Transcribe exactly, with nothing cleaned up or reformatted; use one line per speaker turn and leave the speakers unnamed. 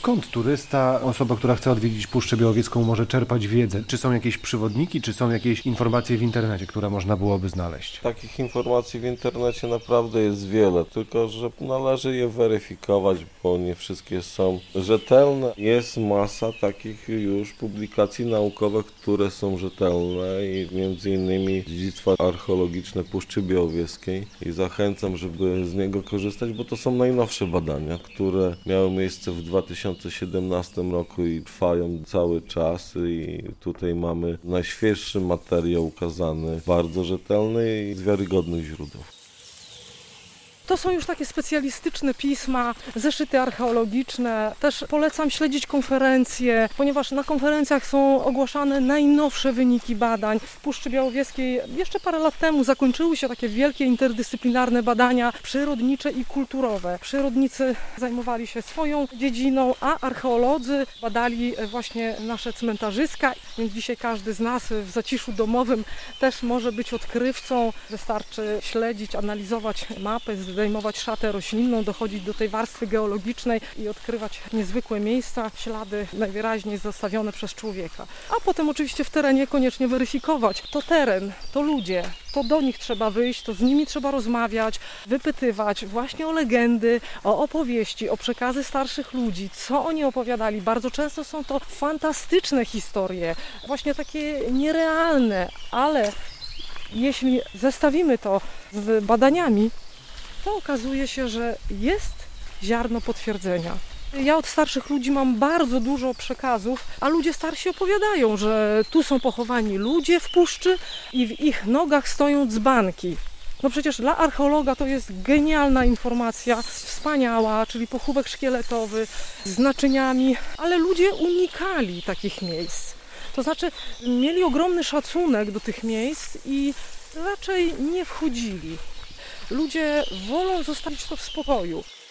skąd turysta, osoba, która chce odwiedzić Puszczę Białowieską, może czerpać wiedzę? Czy są jakieś przewodniki, czy są jakieś informacje w internecie, które można byłoby znaleźć?
Takich informacji w internecie naprawdę jest wiele, tylko że należy je weryfikować, bo nie wszystkie są rzetelne. Jest masa takich już publikacji naukowych, które są rzetelne i między innymi dziedzictwo archeologiczne Puszczy Białowieskiej i zachęcam, żeby z niego korzystać, bo to są najnowsze badania, które miały miejsce w dwa tysiące siedemnastym roku i trwają cały czas i tutaj mamy najświeższy materiał ukazany, bardzo rzetelny i z wiarygodnych źródeł.
To są już takie specjalistyczne pisma, zeszyty archeologiczne. Też polecam śledzić konferencje, ponieważ na konferencjach są ogłaszane najnowsze wyniki badań. W Puszczy Białowieskiej jeszcze parę lat temu zakończyły się takie wielkie interdyscyplinarne badania przyrodnicze i kulturowe. Przyrodnicy zajmowali się swoją dziedziną, a archeolodzy badali właśnie nasze cmentarzyska. Więc dzisiaj każdy z nas w zaciszu domowym też może być odkrywcą. Wystarczy śledzić, analizować mapę, zdejmować szatę roślinną, dochodzić do tej warstwy geologicznej i odkrywać niezwykłe miejsca, ślady najwyraźniej zostawione przez człowieka. A potem oczywiście w terenie koniecznie weryfikować. To teren, to ludzie, to do nich trzeba wyjść, to z nimi trzeba rozmawiać, wypytywać właśnie o legendy, o opowieści, o przekazy starszych ludzi, co oni opowiadali. Bardzo często są to fantastyczne historie, właśnie takie nierealne, ale jeśli zestawimy to z badaniami, to okazuje się, że jest ziarno potwierdzenia. Ja od starszych ludzi mam bardzo dużo przekazów, a ludzie starsi opowiadają, że tu są pochowani ludzie w puszczy i w ich nogach stoją dzbanki. No przecież dla archeologa to jest genialna informacja, wspaniała, czyli pochówek szkieletowy z naczyniami, ale ludzie unikali takich miejsc. To znaczy mieli ogromny szacunek do tych miejsc i raczej nie wchodzili. Ludzie wolą zostawić to w spokoju.